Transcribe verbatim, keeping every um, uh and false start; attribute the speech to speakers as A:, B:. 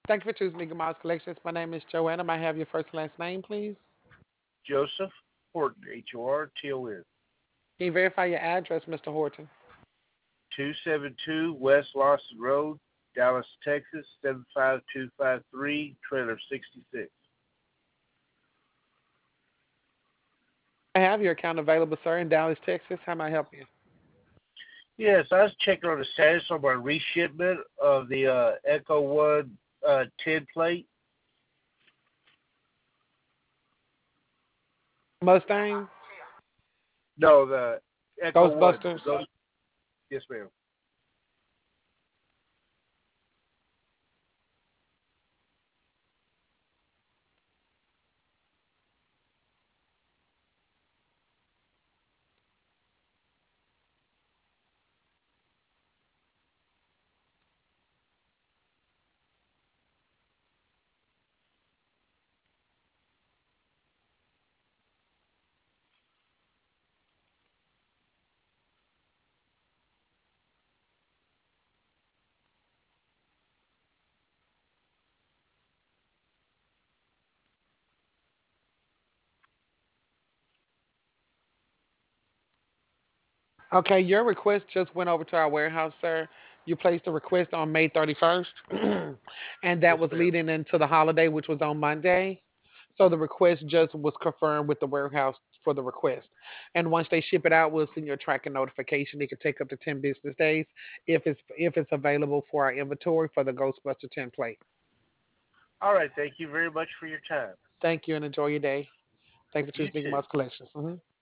A: Thank you for choosing Mickey Mouse Collections. My name is Joanna. May I have your first and last name, please?
B: Joseph Horton, H O R T O N.
A: Can you verify your address, Mister Horton?
B: two seventy-two West Lawson Road, Dallas, Texas, seven five two five three, trailer sixty-six.
A: I have your account available, sir, in Dallas, Texas. How may I help you?
B: Yes, I was checking on the status on my reshipment of the uh, Echo One uh, ten plate.
A: Mustang?
B: No, the Echo One.
A: Ghostbusters?
B: Ghost. Yes, ma'am.
A: Okay, your request just went over to our warehouse, sir. You placed a request on May thirty-first, and that
B: Yes,
A: was
B: ma'am.
A: leading into the holiday, which was on Monday. So the request just was confirmed with the warehouse for the request. And once they ship it out, we'll send you a tracking notification. It could take up to ten business days if it's if it's available for our inventory for the Ghostbuster ten plate.
B: All right. Thank you very much for your time.
A: Thank you and enjoy your day. Thank you for
B: You
A: choosing
B: too.
A: Mouse Collections. Mhm.